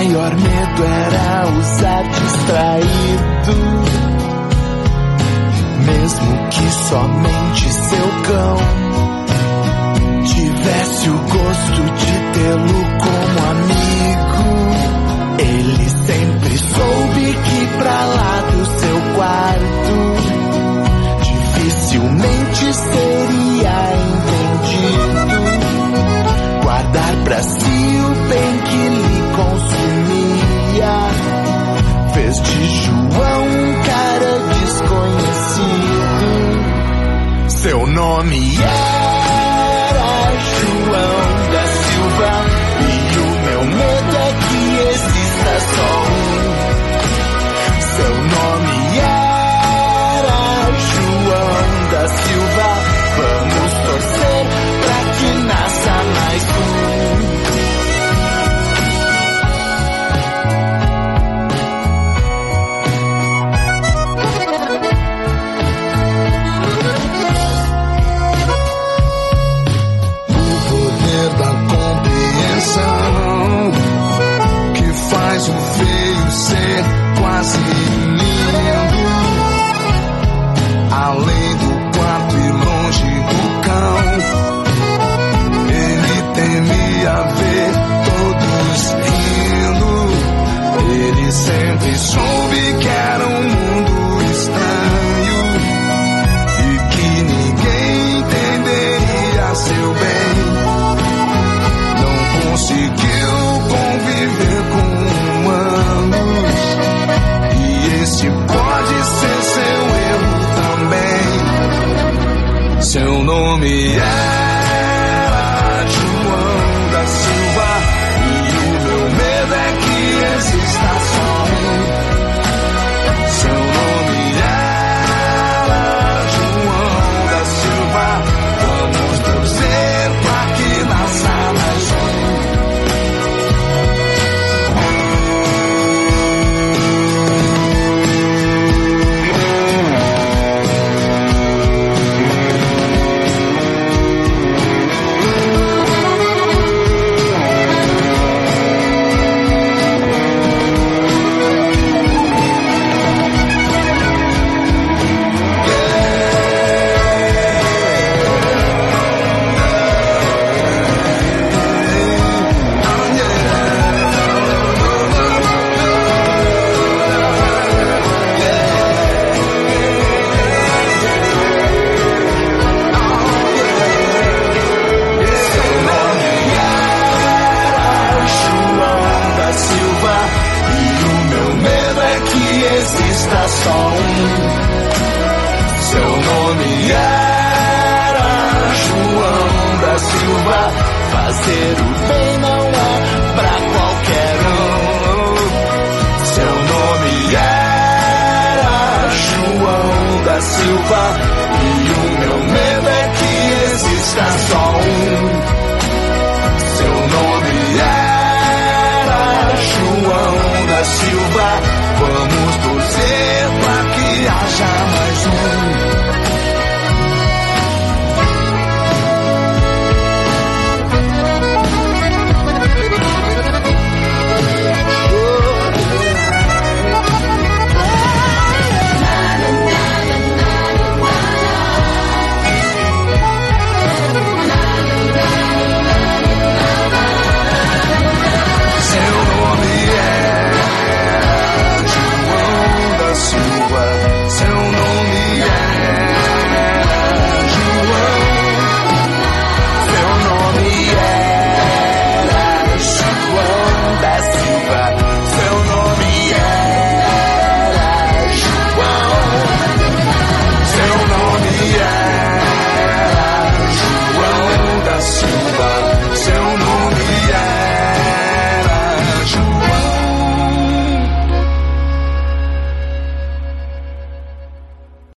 maior medo era usar distraído, mesmo que somente seu cão tivesse o gosto de tê-lo como amigo. Ele sempre soube que pra lá do seu quarto dificilmente seria entendido. Guardar pra si o bem que lhe consumia fez de João um cara desconhecido. Seu nome era João da Silva, e o meu medo é que exista só um. Seu nome era João da Silva, vamos torcer pra que nasça mais um. Que faz o feio ser quase lindo, além do quarto e longe do cão. Ele temia ver todos rindo, ele sempre soube que era um mundo estranho e que ninguém entenderia seu bem. Conseguiu conviver com humanos, e esse pode ser seu erro também. Seu nome era João da Silva, e o meu medo é que exista só um. Seu nome era João da Silva, vamos torcer pra que nasça mais um. Só um. Seu nome era João da Silva. Fazer o bem não é pra qualquer um. Seu nome era João da Silva.